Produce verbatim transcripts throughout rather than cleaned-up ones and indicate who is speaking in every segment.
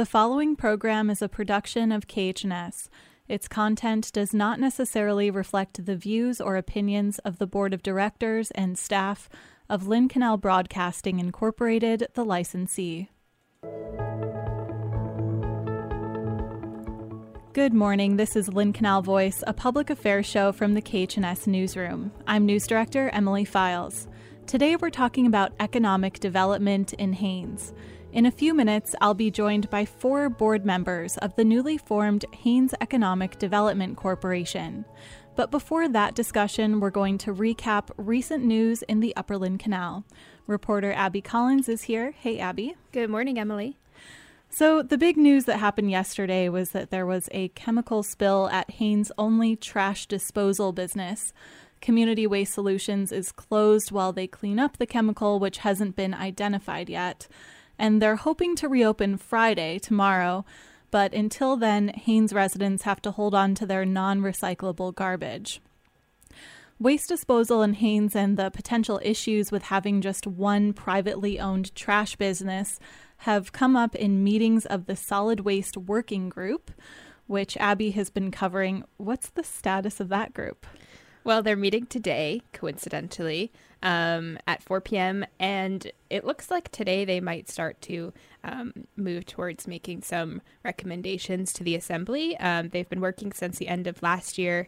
Speaker 1: The following program is a production of K H N S. Its content does not necessarily reflect the views or opinions of the Board of Directors and staff of Lynn Canal Broadcasting Incorporated, the licensee. Good morning, this is Lynn Canal Voice, a public affairs show from the K H N S newsroom. I'm News Director Emily Files. Today we're talking about economic development in Haines. In a few minutes, I'll be joined by four board members of the newly formed Haines Economic Development Corporation. But before that discussion, we're going to recap recent news in the Upper Lynn Canal. Reporter Abby Collins is here. Hey, Abby.
Speaker 2: Good morning, Emily.
Speaker 1: So the big news that happened yesterday was that there was a chemical spill at Haines' only trash disposal business. Community Waste Solutions is closed while they clean up the chemical, which hasn't been identified yet. And they're hoping to reopen Friday, tomorrow, but until then, Haines residents have to hold on to their non-recyclable garbage. Waste disposal in Haines and the potential issues with having just one privately owned trash business have come up in meetings of the Solid Waste Working Group, which Abby has been covering. What's the status of that group?
Speaker 2: Well, they're meeting today, coincidentally, um, at four p.m., and it looks like today they might start to um, move towards making some recommendations to the Assembly. Um, they've been working since the end of last year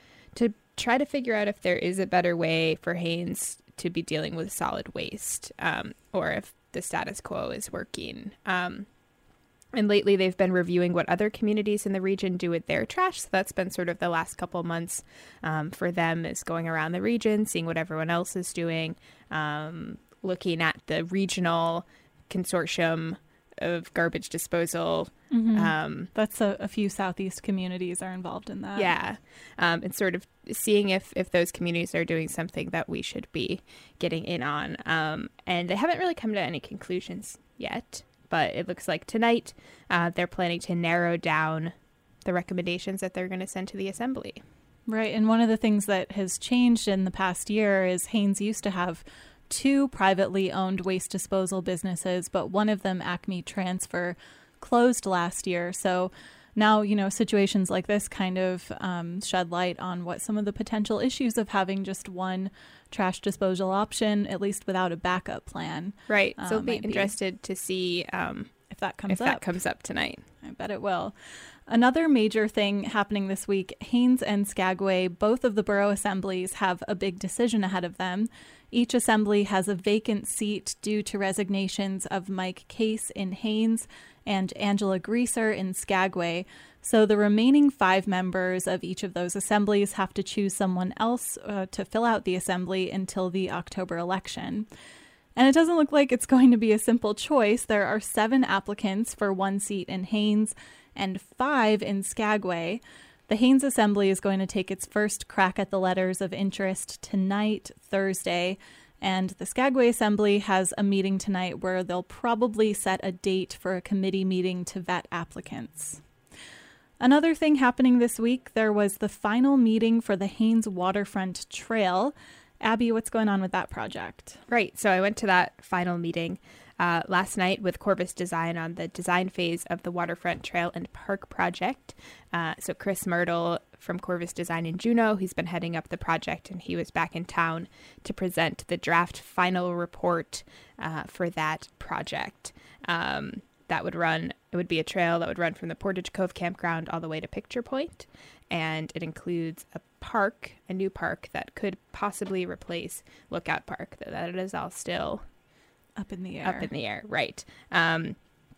Speaker 2: to try to figure out if there is a better way for Haines to be dealing with solid waste, um, or if the status quo is working. Um, and lately they've been reviewing what other communities in the region do with their trash. So that's been sort of the last couple of months um, for them, is going around the region, seeing what everyone else is doing, um, looking at the regional consortium of garbage disposal.
Speaker 1: Mm-hmm.
Speaker 2: Um,
Speaker 1: That's a, a few Southeast communities are involved in that.
Speaker 2: Yeah. Um, and sort of seeing if, if those communities are doing something that we should be getting in on. Um, and they haven't really come to any conclusions yet, but it looks like tonight uh, they're planning to narrow down the recommendations that they're going to send to the Assembly.
Speaker 1: Right. And one of the things that has changed in the past year is Haines used to have two privately owned waste disposal businesses, but one of them, Acme Transfer, closed last year. So now, you know, situations like this kind of um, shed light on what some of the potential issues of having just one trash disposal option, at least without a backup plan.
Speaker 2: Right. So
Speaker 1: uh,
Speaker 2: I'll be interested be. to see um,
Speaker 1: if that comes
Speaker 2: if
Speaker 1: up.
Speaker 2: that comes up tonight.
Speaker 1: I bet it will. Another major thing happening this week, Haines and Skagway, both of the borough assemblies have a big decision ahead of them. Each assembly has a vacant seat due to resignations of Mike Case in Haines and Angela Greaser in Skagway. So the remaining five members of each of those assemblies have to choose someone else uh, to fill out the assembly until the October election. And it doesn't look like it's going to be a simple choice. There are seven applicants for one seat in Haines and five in Skagway. The Haines Assembly is going to take its first crack at the letters of interest tonight, Thursday, and the Skagway Assembly has a meeting tonight where they'll probably set a date for a committee meeting to vet applicants. Another thing happening this week, there was the final meeting for the Haines Waterfront Trail. Abby, what's going on with that project?
Speaker 2: Right. So I went to that final meeting uh, last night with Corvus Design on the design phase of the Waterfront Trail and Park project. Uh, so Chris Myrtle from Corvus Design in Juneau, he's been heading up the project, and he was back in town to present the draft final report uh, for that project. Um, that would run, it would be a trail that would run from the Portage Cove Campground all the way to Picture Point. And it includes a park, a new park that could possibly replace Lookout Park. That it is all still
Speaker 1: up in the air.
Speaker 2: Up in the air, right. Um,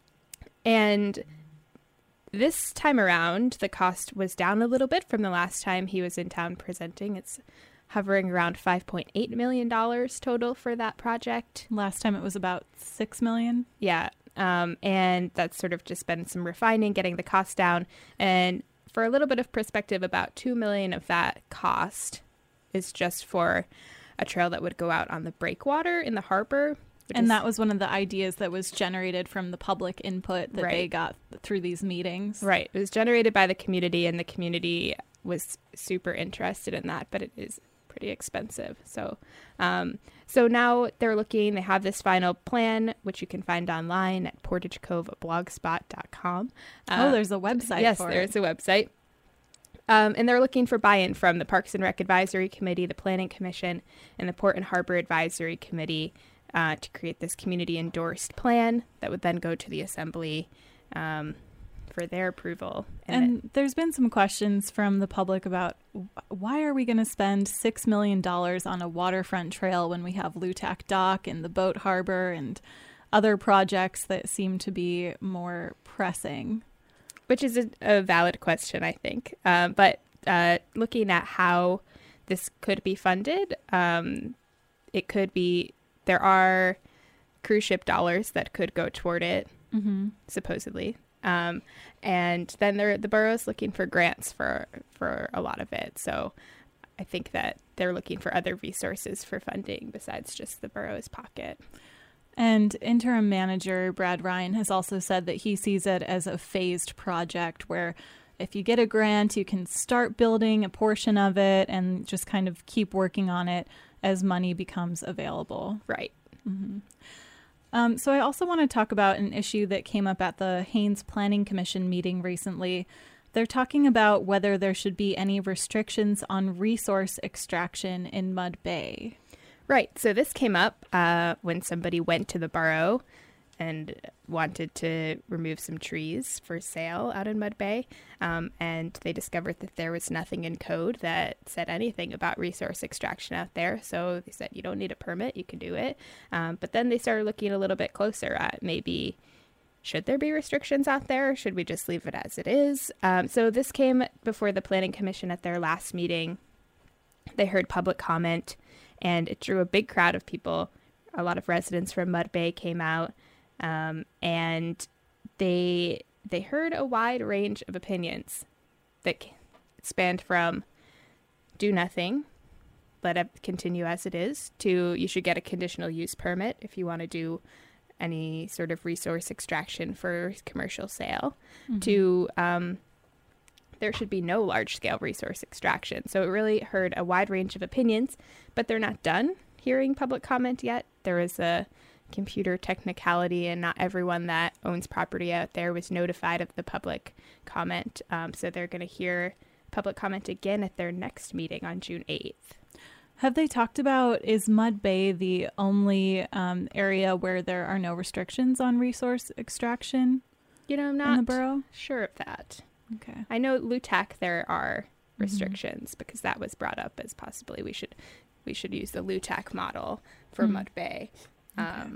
Speaker 2: and this time around, the cost was down a little bit from the last time he was in town presenting. It's hovering around five point eight million dollars total for that project.
Speaker 1: Last time it was about six million dollars.
Speaker 2: Yeah. Um, and that's sort of just been some refining, getting the cost down. And for a little bit of perspective, about two million dollars of that cost is just for a trail that would go out on the breakwater in the harbor.
Speaker 1: And is, that was one of the ideas that was generated from the public input that right. they got through these meetings.
Speaker 2: Right. It was generated by the community, and the community was super interested in that, but it is pretty expensive. So, um, so now they're looking, they have this final plan, which you can find online at portage cove blogspot dot com.
Speaker 1: Uh, oh, there's a website
Speaker 2: yes,
Speaker 1: for
Speaker 2: there's
Speaker 1: it.
Speaker 2: a website. Um, and they're looking for buy-in from the Parks and Rec Advisory Committee, the Planning Commission, and the Port and Harbor Advisory Committee uh, to create this community-endorsed plan that would then go to the Assembly um, for their approval.
Speaker 1: And, and
Speaker 2: it,
Speaker 1: there's been some questions from the public about why are we going to spend six million dollars on a waterfront trail when we have Lutak Dock and the boat harbor and other projects that seem to be more pressing?
Speaker 2: Which is a, a valid question, I think. Um, but uh, looking at how this could be funded, um, it could be, there are cruise ship dollars that could go toward it, mm-hmm. supposedly. Um, and then there, the borough's looking for grants for, for a lot of it. So I think that they're looking for other resources for funding besides just the borough's pocket.
Speaker 1: And interim manager Brad Ryan has also said that he sees it as a phased project where if you get a grant, you can start building a portion of it and just kind of keep working on it as money becomes available.
Speaker 2: Right.
Speaker 1: Mm-hmm. Um, so I also want to talk about an issue that came up at the Haines Planning Commission meeting recently. They're talking about whether there should be any restrictions on resource extraction in Mud Bay.
Speaker 2: Right. So this came up uh, when somebody went to the borough and wanted to remove some trees for sale out in Mud Bay. Um, and they discovered that there was nothing in code that said anything about resource extraction out there. So they said, you don't need a permit, you can do it. Um, but then they started looking a little bit closer at maybe, should there be restrictions out there? Or should we just leave it as it is? Um, so this came before the Planning Commission at their last meeting. They heard public comment. And it drew a big crowd of people. A lot of residents from Mud Bay came out, um, and they they heard a wide range of opinions that spanned from do nothing, let it continue as it is, to you should get a conditional use permit if you want to do any sort of resource extraction for commercial sale, mm-hmm. to um, there should be no large-scale resource extraction. So it really heard a wide range of opinions, but they're not done hearing public comment yet. There is a computer technicality, and not everyone that owns property out there was notified of the public comment. Um, so they're going to hear public comment again at their next meeting on June eighth.
Speaker 1: Have they talked about, is Mud Bay the only um, area where there are no restrictions on resource extraction?
Speaker 2: You know, I'm not
Speaker 1: in the borough?
Speaker 2: Sure of that.
Speaker 1: Okay.
Speaker 2: I know Lutak there are restrictions mm-hmm. because that was brought up as possibly we should we should use the Lutak model for mm-hmm. Mud Bay. Um, okay.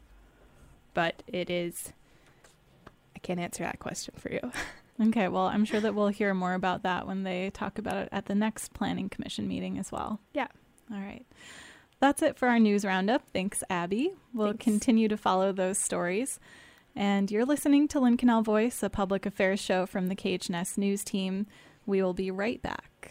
Speaker 2: But it is, I can't answer that question for you.
Speaker 1: Okay, well, I'm sure that we'll hear more about that when they talk about it at the next Planning Commission meeting as well.
Speaker 2: Yeah.
Speaker 1: All right. That's it for our news roundup. Thanks, Abby. We'll
Speaker 2: Thanks.
Speaker 1: continue to follow those stories. And you're listening to Lynn Canal Voice, a public affairs show from the K H N S News team. We will be right back.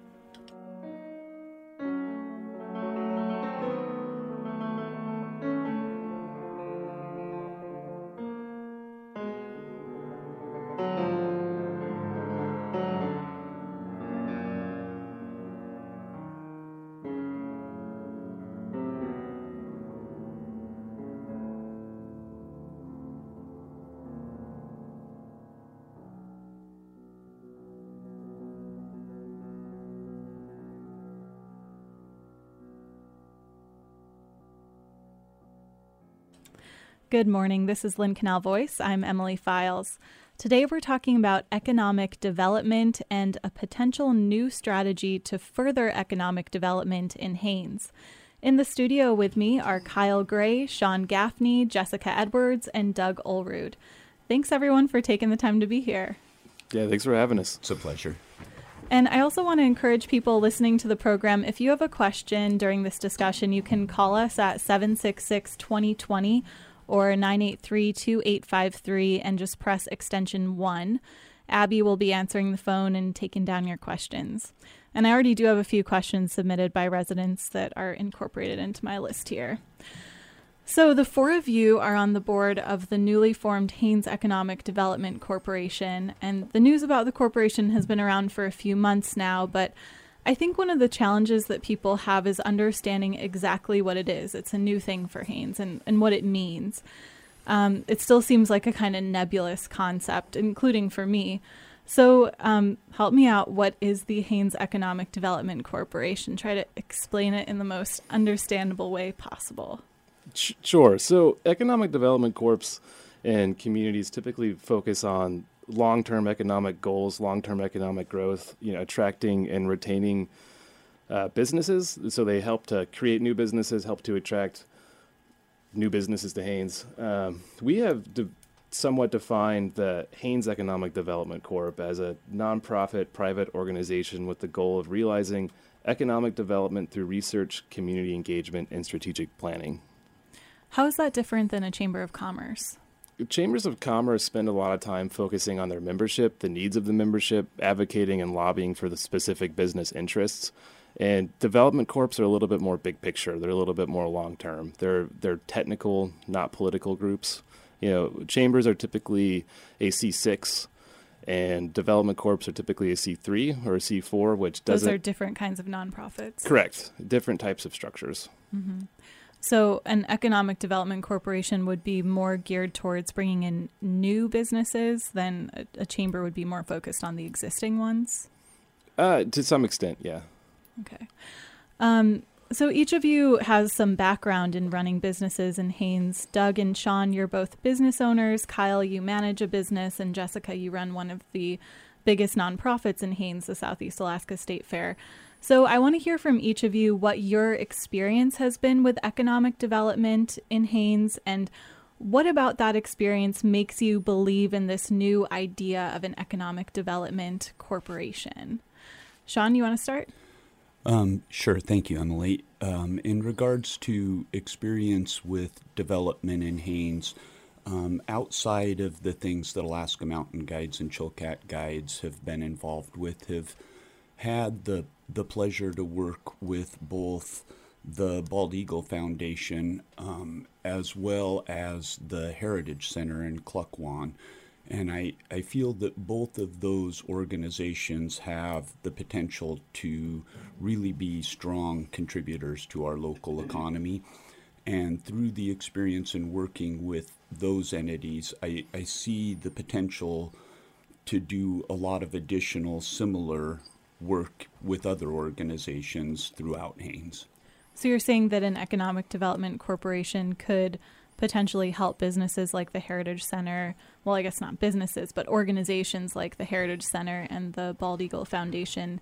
Speaker 1: Good morning. This is Lynn Canal Voice. I'm Emily Files. Today we're talking about economic development and a potential new strategy to further economic development in Haines. In the studio with me are Kyle Gray, Sean Gaffney, Jessica Edwards, and Doug Olrud. Thanks everyone for taking the time to be here.
Speaker 3: Yeah, thanks for having us.
Speaker 4: It's a pleasure.
Speaker 1: And I also want to encourage people listening to the program, if you have a question during this discussion, you can call us at seven six six, two zero two zero or nine eight three, two eight five three and just press extension one. Abby will be answering the phone and taking down your questions. And I already do have a few questions submitted by residents that are incorporated into my list here. So the four of you are on the board of the newly formed Haines Economic Development Corporation, and the news about the corporation has been around for a few months now, but I think one of the challenges that people have is understanding exactly what it is. It's a new thing for Hanes and, and what it means. Um, it still seems like a kind of nebulous concept, including for me. So um, help me out. What is the Hanes Economic Development Corporation? Try to explain it in the most understandable way possible.
Speaker 3: Sure. So economic development corps and communities typically focus on long-term economic goals, long-term economic growth, you know, attracting and retaining uh, businesses. So they help to create new businesses, help to attract new businesses to Hanes. Um, we have de- somewhat defined the Hanes Economic Development Corp as a nonprofit private organization with the goal of realizing economic development through research, community engagement, and strategic planning.
Speaker 1: How is that different than a chamber of commerce?
Speaker 3: Chambers of commerce spend a lot of time focusing on their membership, the needs of the membership, advocating and lobbying for the specific business interests. And development corps are a little bit more big picture. They're a little bit more long term. They're they're technical, not political groups. You know, chambers are typically a C six, and development corps are typically a C three or a C four, which doesn't.
Speaker 1: Those are different kinds of nonprofits.
Speaker 3: Correct. Different types of structures.
Speaker 1: Mm-hmm. So an economic development corporation would be more geared towards bringing in new businesses than a, a chamber would be more focused on the existing ones?
Speaker 3: Uh, to some extent, yeah.
Speaker 1: Okay. Um, so each of you has some background in running businesses in Hanes. Doug and Sean, you're both business owners. Kyle, you manage a business. And Jessica, you run one of the biggest nonprofits in Hanes, the Southeast Alaska State Fair. So I want to hear from each of you what your experience has been with economic development in Hanes, and what about that experience makes you believe in this new idea of an economic development corporation. Sean, you want to start?
Speaker 4: Um, sure. Thank you, Emily. Um, in regards to experience with development in Hanes, um, outside of the things that Alaska Mountain Guides and Chilkat Guides have been involved with, have had the the pleasure to work with both the Bald Eagle Foundation um, as well as the Heritage Center in Klukwan. And I, I feel that both of those organizations have the potential to really be strong contributors to our local economy. And through the experience in working with those entities, I, I see the potential to do a lot of additional similar work with other organizations throughout Hanes.
Speaker 1: So you're saying that an economic development corporation could potentially help businesses like the Heritage Center, well, I guess not businesses, but organizations like the Heritage Center and the Bald Eagle Foundation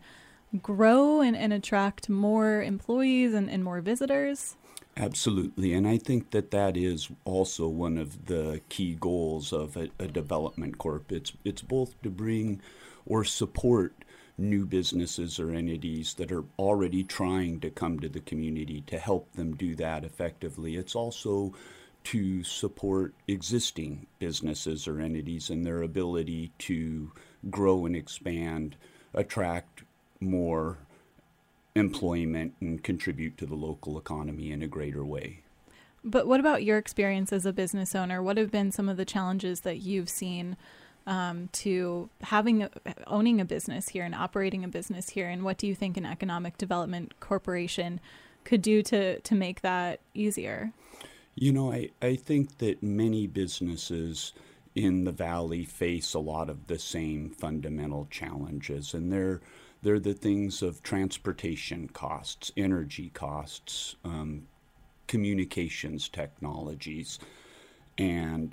Speaker 1: grow and, and attract more employees and, and more visitors?
Speaker 4: Absolutely. And I think that that is also one of the key goals of a, a development corp. It's, it's both to bring or support new businesses or entities that are already trying to come to the community to help them do that effectively. It's also to support existing businesses or entities and their ability to grow and expand, attract more employment, and contribute to the local economy in a greater way.
Speaker 1: But what about your experience as a business owner? What have been some of the challenges that you've seen Um, to having a, owning a business here and operating a business here, and what do you think an economic development corporation could do to to make that easier?
Speaker 4: You know, I, I think that many businesses in the valley face a lot of the same fundamental challenges, and they're they're the things of transportation costs, energy costs, um, communications technologies, and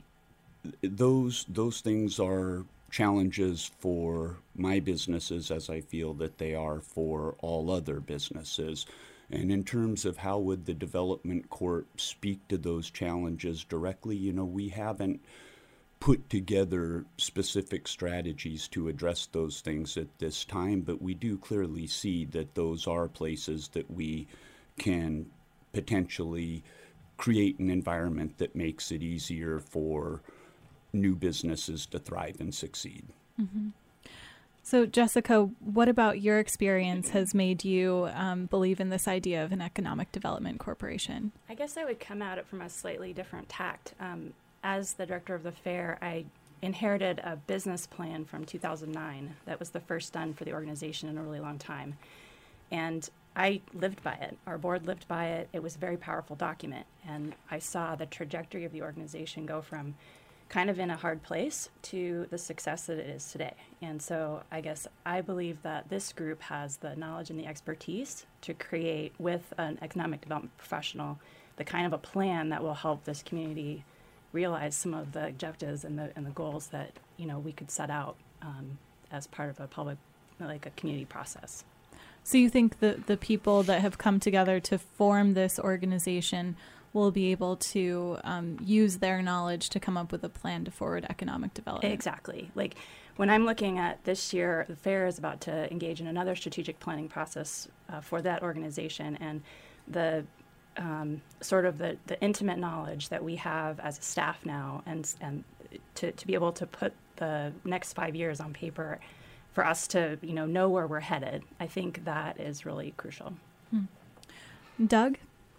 Speaker 4: Those those things are challenges for my businesses, as I feel that they are for all other businesses. And in terms of how would the Development Corp speak to those challenges directly, you know, we haven't put together specific strategies to address those things at this time, but we do clearly see that those are places that we can potentially create an environment that makes it easier for new businesses to thrive and succeed.
Speaker 1: Mm-hmm. So, Jessica, what about your experience has made you um, believe in this idea of an economic development corporation?
Speaker 5: I guess I would come at it from a slightly different tact. Um, as the director of the fair, I inherited a business plan from two thousand nine that was the first done for the organization in a really long time. And I lived by it. Our board lived by it. It was a very powerful document. And I saw the trajectory of the organization go from kind of in a hard place to the success that it is today. And so I guess I believe that this group has the knowledge and the expertise to create, with an economic development professional, the kind of a plan that will help this community realize some of the objectives and the and the goals that, you know, we could set out um, as part of a public, like a community process.
Speaker 1: So you think that the people that have come together to form this organization will be able to um, use their knowledge to come up with a plan to forward economic development?
Speaker 5: Exactly. Like when I'm looking at this year, the fair is about to engage in another strategic planning process uh, for that organization, and the um, sort of the, the intimate knowledge that we have as a staff now, and and to, to be able to put the next five years on paper, for us to, you know, know where we're headed, I think that is really crucial.
Speaker 1: Hmm. Doug?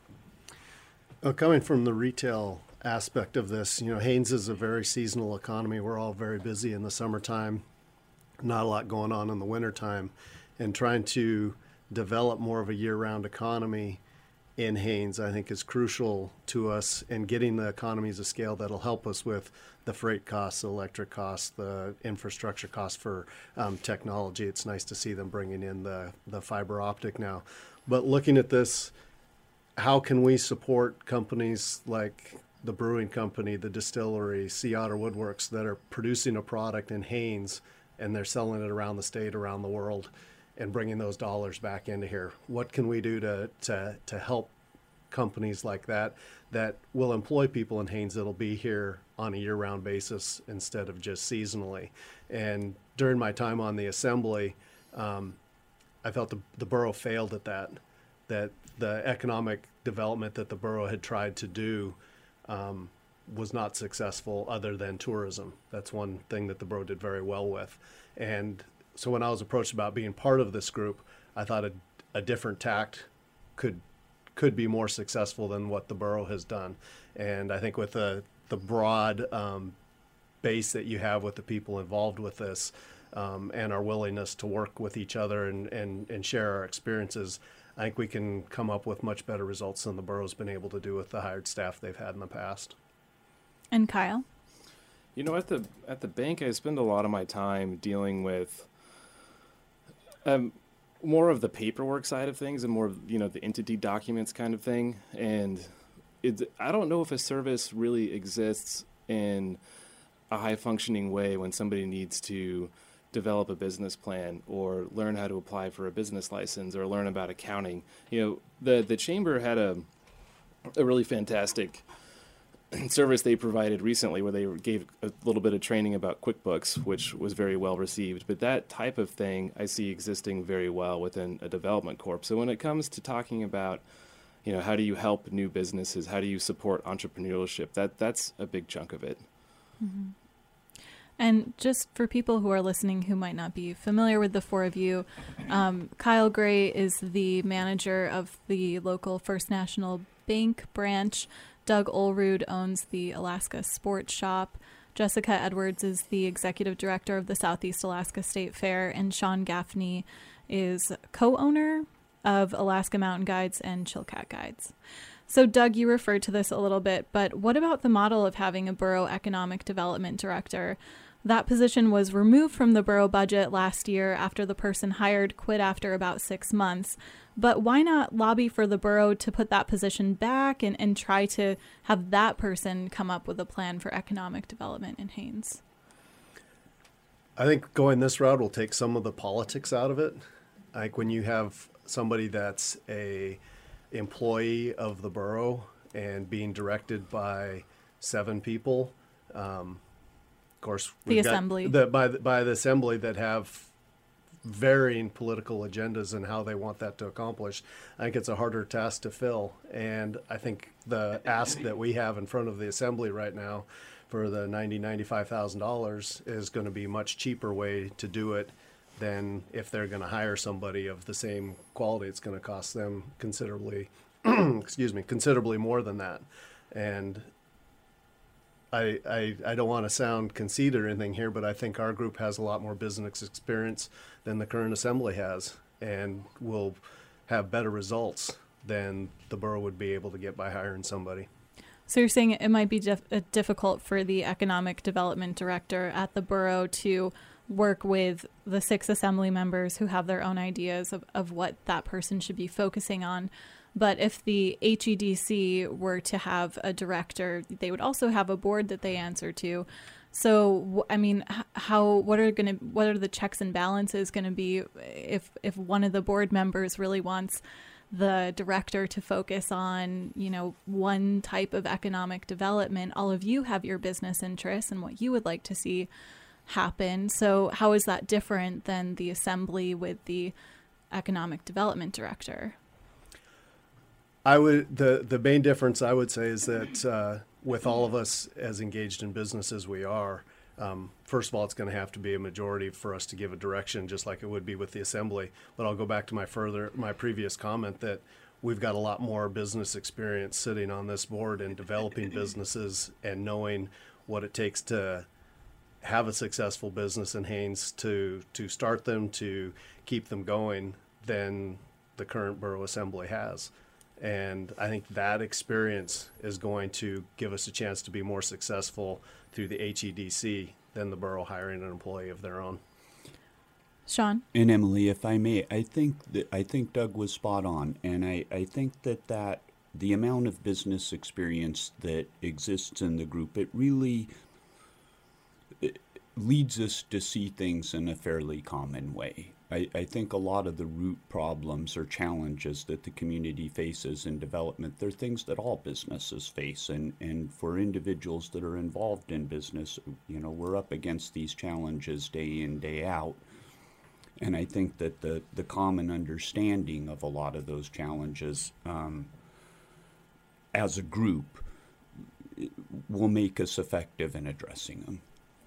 Speaker 6: Well, coming from the retail aspect of this, you know, Hanes is a very seasonal economy. We're all very busy in the summertime, not a lot going on in the wintertime, and trying to develop more of a year-round economy in Hanes, I think, is crucial to us in getting the economies of scale that'll help us with the freight costs, the electric costs, the infrastructure costs for um, technology. It's nice to see them bringing in the, the fiber optic now. But looking at this, how can we support companies like the brewing company, the distillery, Sea Otter Woodworks, that are producing a product in Hanes and they're selling it around the state, around the world, and bringing those dollars back into here? What can we do to to to help companies like that that will employ people in Hanes that'll be here on a year-round basis instead of just seasonally? And during my time on the assembly, um, I felt the, the borough failed at that, that the economic development that the borough had tried to do um, was not successful other than tourism. That's one thing that the borough did very well with. And so when I was approached about being part of this group, I thought a, a different tact could could be more successful than what the borough has done. And I think with the, the broad um, base that you have with the people involved with this um, and our willingness to work with each other and, and, and share our experiences, I think we can come up with much better results than the borough's been able to do with the hired staff they've had in the past.
Speaker 1: And Kyle?
Speaker 3: You know, at the at the bank, I spend a lot of my time dealing with um, more of the paperwork side of things and more of, you know, the entity documents kind of thing. And it, I don't know if a service really exists in a high-functioning way when somebody needs to develop a business plan or learn how to apply for a business license or learn about accounting. You know, the the chamber had a a really fantastic service they provided recently where they gave a little bit of training about QuickBooks, which was very well received. But that type of thing I see existing very well within a development corp. So when it comes to talking about, you know, how do you help new businesses, how do you support entrepreneurship, that that's a big chunk of it.
Speaker 1: Mm-hmm. And just for people who are listening who might not be familiar with the four of you, um, Kyle Gray is the manager of the local First National Bank branch. Doug Olrud owns the Alaska Sports Shop. Jessica Edwards is the executive director of the Southeast Alaska State Fair. And Sean Gaffney is co-owner of Alaska Mountain Guides and Chilkat Guides. So, Doug, you referred to this a little bit, but what about the model of having a borough economic development director? That position was removed from the borough budget last year after the person hired quit after about six months. But why not lobby for the borough to put that position back and, and try to have that person come up with a plan for economic development in Hanes?
Speaker 6: I think going this route will take some of the politics out of it. Like when you have somebody that's a employee of the borough and being directed by seven people, um, of course,
Speaker 1: the assembly
Speaker 6: the, by the, by the assembly that have varying political agendas and how they want that to accomplish. I think it's a harder task to fill, and I think the ask that we have in front of the assembly right now for the ninety thousand dollars, ninety-five thousand dollars is going to be a much cheaper way to do it than if they're going to hire somebody of the same quality. It's going to cost them considerably, excuse me, considerably more than that. And I, I, I don't want to sound conceited or anything here, but I think our group has a lot more business experience than the current assembly has. and will have better results than the borough would be able to get by hiring somebody.
Speaker 1: So you're saying it might be dif- uh, difficult for the economic development director at the borough to work with the six assembly members who have their own ideas of, of what that person should be focusing on. But if the H E D C were to have a director, they would also have a board that they answer to. So, I mean, how, what are going to, what are the checks and balances going to be if, if one of the board members really wants the director to focus on, you know, one type of economic development? All of you have your business interests and what you would like to see happen. So how is that different than the assembly with the economic development director?
Speaker 6: I would, the, the main difference I would say is that uh, with all of us as engaged in business as we are, um, first of all, it's going to have to be a majority for us to give a direction, just like it would be with the assembly. But I'll go back to my further, my previous comment that we've got a lot more business experience sitting on this board and developing businesses and knowing what it takes to have a successful business in Haines, to, to start them, to keep them going, than the current borough assembly has. And I think that experience is going to give us a chance to be more successful through the H E D C than the borough hiring an employee of their own.
Speaker 1: Sean?
Speaker 4: And Emily, if I may, I think that I think Doug was spot on, and I, I think that that the amount of business experience that exists in the group, it really it leads us to see things in a fairly common way. I, I think a lot of the root problems or challenges that the community faces in development, they're things that all businesses face. And, and for individuals that are involved in business, you know, we're up against these challenges day in, day out. And I think that the, the common understanding of a lot of those challenges um, as a group will make us effective in addressing them.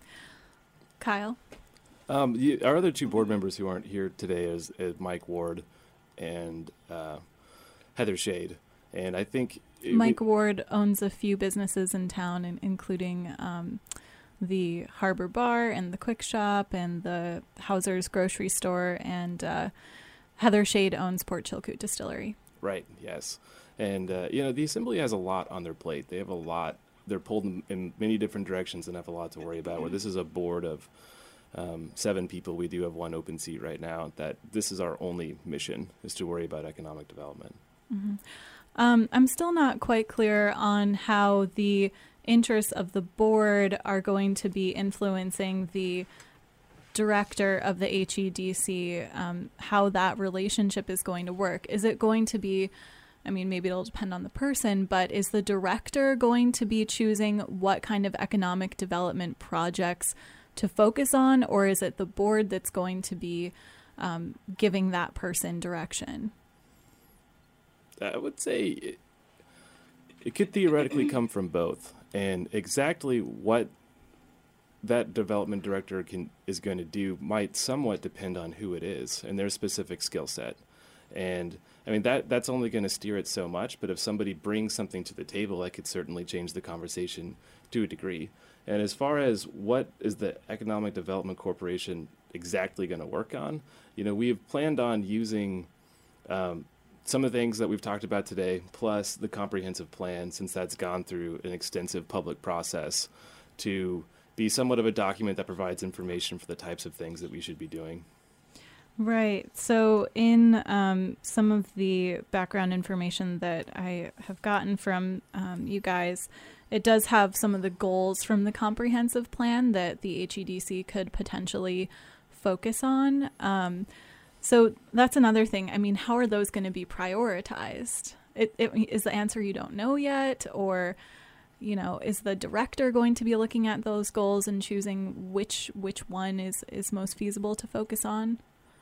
Speaker 1: Kyle?
Speaker 3: Um, you, our other two board members who aren't here today is, is Mike Ward and uh, Heather Shade. And I think... It,
Speaker 1: Mike Ward owns a few businesses in town, in, including um, the Harbor Bar and the Quick Shop and the Hauser's Grocery Store. And uh, Heather Shade owns Port Chilkoot Distillery.
Speaker 3: Right, yes. And, uh, you know, the Assembly has a lot on their plate. They have a lot. They're pulled in, in many different directions and have a lot to worry about, where this is a board of Um, seven people. We do have one open seat right now. That this is our only mission, is to worry about economic development.
Speaker 1: Mm-hmm. Um, I'm still not quite clear on how the interests of the board are going to be influencing the director of the H E D C, um, how that relationship is going to work. Is it going to be, I mean, maybe it'll depend on the person, but is the director going to be choosing what kind of economic development projects to focus on, or is it the board that's going to be um, giving that person direction?
Speaker 3: I would say it, it could theoretically come from both, and exactly what that development director can is going to do might somewhat depend on who it is and their specific skill set. And I mean, that that's only going to steer it so much, but if somebody brings something to the table, that could certainly change the conversation to a degree. And as far as what is the Economic Development Corporation exactly going to work on, you know, we have planned on using um, some of the things that we've talked about today, plus the comprehensive plan, since that's gone through an extensive public process, to be somewhat of a document that provides information for the types of things that we should be doing.
Speaker 1: Right. So in um, some of the background information that I have gotten from um, you guys, it does have some of the goals from the comprehensive plan that the H E D C could potentially focus on. Um, so that's another thing. I mean, how are those going to be prioritized? It, it, is the answer you don't know yet? Or, you know, is the director going to be looking at those goals and choosing which which one is, is most feasible to focus on?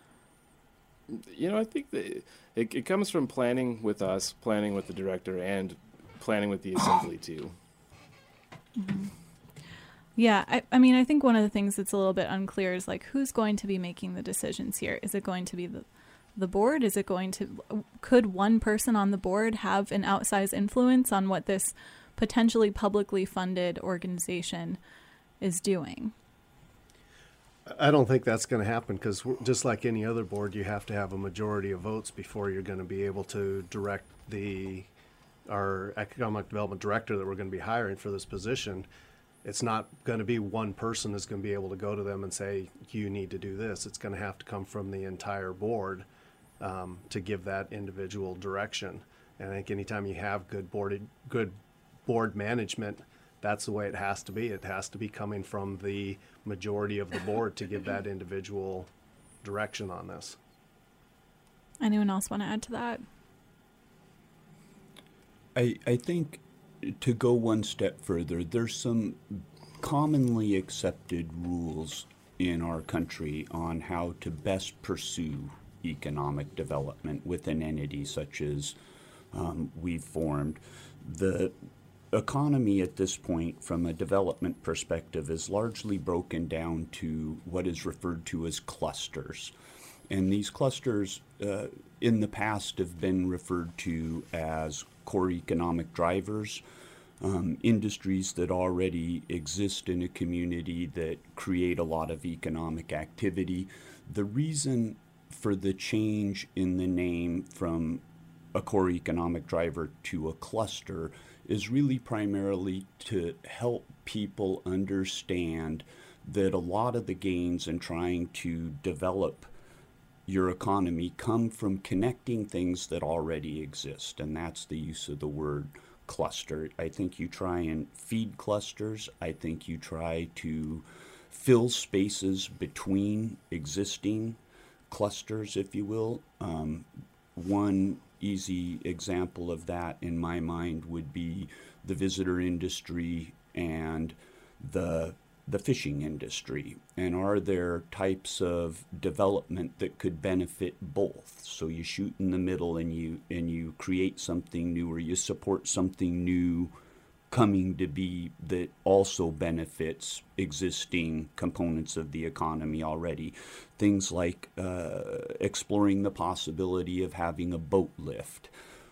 Speaker 3: You know, I think that it, it comes from planning with us, planning with the director, and planning with the assembly too.
Speaker 1: Mm-hmm. Yeah, I, I mean, I think one of the things that's a little bit unclear is like, who's going to be making the decisions here? Is it going to be the the board? Is it going to, could one person on the board have an outsized influence on what this potentially publicly funded organization is doing?
Speaker 6: I don't think that's going to happen because just like any other board, you have to have a majority of votes before you're going to be able to direct the our economic development director that we're going to be hiring for this position. It's not going to be one person that's going to be able to go to them and say, you need to do this. It's going to have to come from the entire board um, to give that individual direction. And I think anytime you have good board, good board management, that's the way it has to be. It has to be coming from the majority of the board to give that individual direction on this.
Speaker 1: Anyone else want to add to that?
Speaker 4: I, I think to go one step further, there's some commonly accepted rules in our country on how to best pursue economic development with an entity such as um, we've formed. The economy at this point, from a development perspective, is largely broken down to what is referred to as clusters. And these clusters uh, in the past have been referred to as core economic drivers, um, industries that already exist in a community that create a lot of economic activity. The reason for the change in the name from a core economic driver to a cluster is really primarily to help people understand that a lot of the gains in trying to develop your economy come from connecting things that already exist, and that's the use of the word cluster. I think you try and feed clusters. I think you try to fill spaces between existing clusters, if you will. Um, one easy example of that in my mind would be the visitor industry and the the fishing industry. And are there types of development that could benefit both? So you shoot in the middle and you and you create something new, or you support something new coming to be that also benefits existing components of the economy already. Things like uh, exploring the possibility of having a boat lift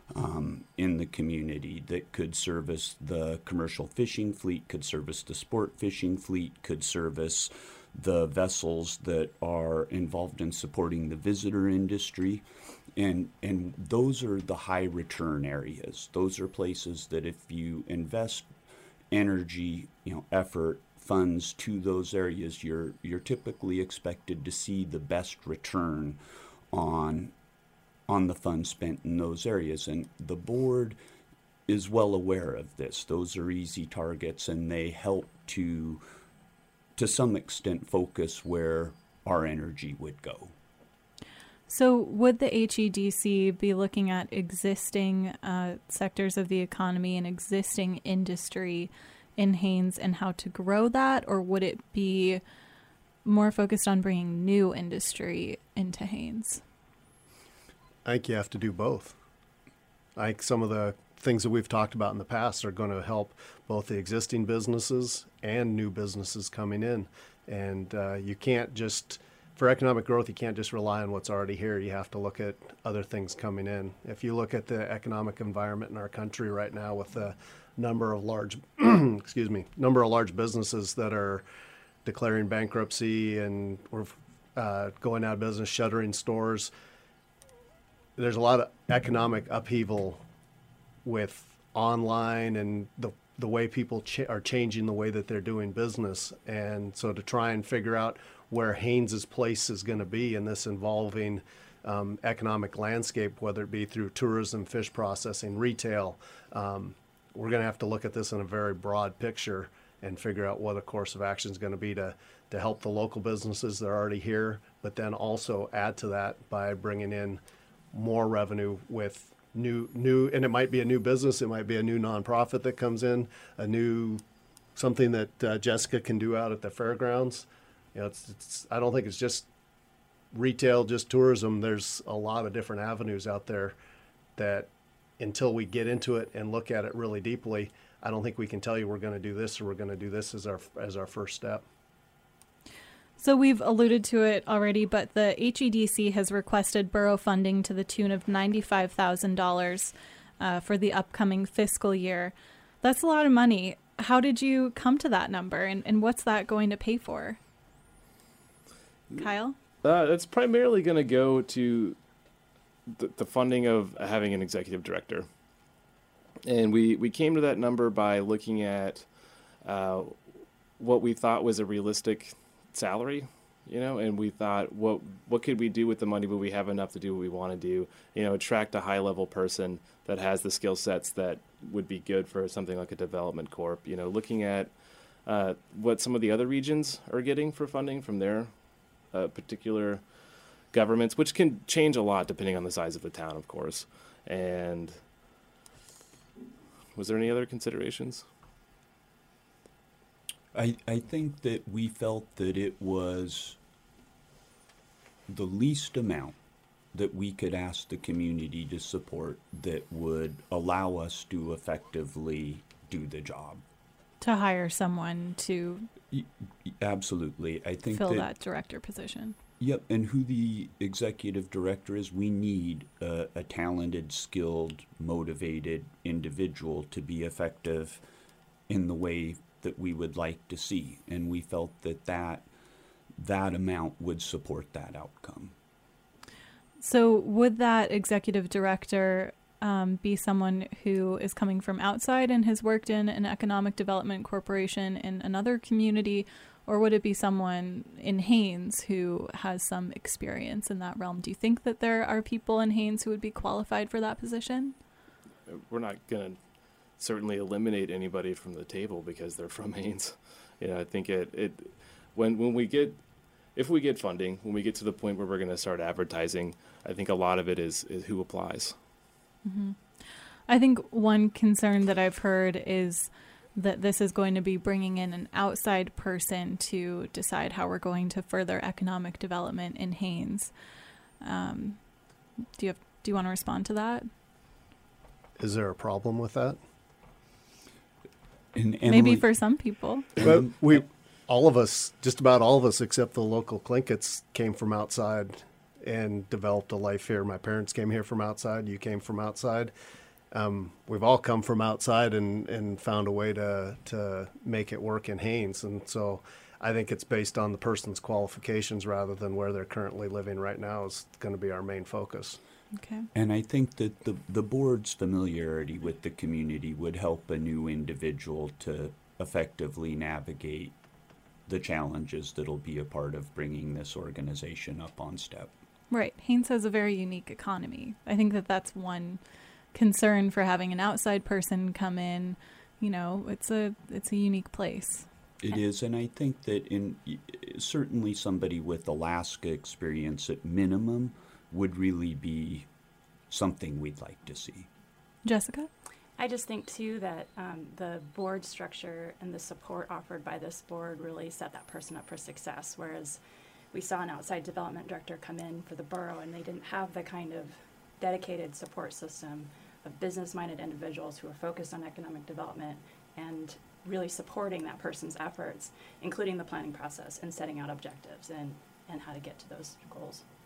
Speaker 4: um, in the community that could service the commercial fishing fleet, could service the sport fishing fleet, could service the vessels that are involved in supporting the visitor industry. And and those are the high return areas. Those are places that if you invest energy, you know, effort, funds to those areas, you're you're typically expected to see the best return on on the funds spent in those areas. And the board is well aware of this. Those are easy targets, and they help to to some extent focus where our energy would go.
Speaker 1: So would the H E D C be looking at existing uh, sectors of the economy and existing industry in Haines and how to grow that, or would it be more focused on bringing new industry into Haines?
Speaker 6: I think you have to do both. I think some of the things that we've talked about in the past are going to help both the existing businesses and new businesses coming in. And uh, you can't just, for economic growth, you can't just rely on what's already here. You have to look at other things coming in. If you look at the economic environment in our country right now with the number of large, excuse me, number of large businesses that are declaring bankruptcy and or uh, going out of business, shuttering stores, there's a lot of economic upheaval with online and the the way people ch- are changing the way that they're doing business. And so to try and figure out where Haines's place is going to be in this evolving um, economic landscape, whether it be through tourism, fish processing, retail, um, we're going to have to look at this in a very broad picture and figure out what a course of action is going to be to, to help the local businesses that are already here, but then also add to that by bringing in more revenue with new, new, and it might be a new business, it might be a new nonprofit that comes in, a new, something that uh, Jessica can do out at the fairgrounds. You know, it's, it's, I don't think it's just retail, just tourism. There's a lot of different avenues out there that until we get into it and look at it really deeply, I don't think we can tell you we're going to do this or we're going to do this as our, as our first step.
Speaker 1: So we've alluded to it already, but the H E D C has requested borough funding to the tune of ninety-five thousand dollars uh, for the upcoming fiscal year. That's a lot of money. How did you come to that number, and, and what's that going to pay for? Kyle?
Speaker 3: Uh, it's primarily going to go to the, the funding of having an executive director. And we, we came to that number by looking at uh, what we thought was a realistic salary, you know, and we thought, what what could we do with the money, but we have enough to do what we want to do, you know, attract a high-level person that has the skill sets that would be good for something like a development corp, you know, looking at uh, what some of the other regions are getting for funding from their uh, particular governments, which can change a lot depending on the size of the town, of course. And was there any other considerations?
Speaker 4: I, I think that we felt that it was the least amount that we could ask the community to support that would allow us to effectively do the job.
Speaker 1: To hire someone to
Speaker 4: Y- y- Absolutely. I think
Speaker 1: fill
Speaker 4: that,
Speaker 1: that director position.
Speaker 4: Yep, and who the executive director is, we need a, a talented, skilled, motivated individual to be effective in the way that we would like to see. And we felt that that, that amount would support that outcome.
Speaker 1: So would that executive director um, be someone who is coming from outside and has worked in an economic development corporation in another community, or would it be someone in Haines who has some experience in that realm? Do you think that there are people in Haines who would be qualified for that position?
Speaker 3: We're not going to certainly eliminate anybody from the table because they're from Haines. You know, I think it, it when when we get if we get funding, when we get to the point where we're going to start advertising, I think a lot of it is, is who applies.
Speaker 1: Mm-hmm. I think one concern that I've heard is that this is going to be bringing in an outside person to decide how we're going to further economic development in Haines. Um, do you have, do you want to respond to that?
Speaker 6: Is there a problem with that?
Speaker 4: And
Speaker 1: Maybe
Speaker 4: Emily-
Speaker 1: for some people.
Speaker 6: But we, all of us, just about all of us, except the local Clinkets, came from outside and developed a life here. My parents came here from outside. You came from outside. Um, we've all come from outside and, and found a way to to make it work in Haines. And so I think it's based on the person's qualifications rather than where they're currently living right now is going to be our main focus.
Speaker 1: Okay.
Speaker 4: And I think that the, the board's familiarity with the community would help a new individual to effectively navigate the challenges that'll be a part of bringing this organization up on step.
Speaker 1: Right. Haines has a very unique economy. I think that that's one concern for having an outside person come in. You know, it's a it's a unique place.
Speaker 4: It is, and I think that in certainly somebody with Alaska experience at minimum would really be something we'd like to see.
Speaker 1: Jessica?
Speaker 5: I just think, too, that um, the board structure and the support offered by this board really set that person up for success, whereas we saw an outside development director come in for the borough, and they didn't have the kind of dedicated support system of business-minded individuals who are focused on economic development and really supporting that person's efforts, including the planning process and setting out objectives and, and how to get to those goals.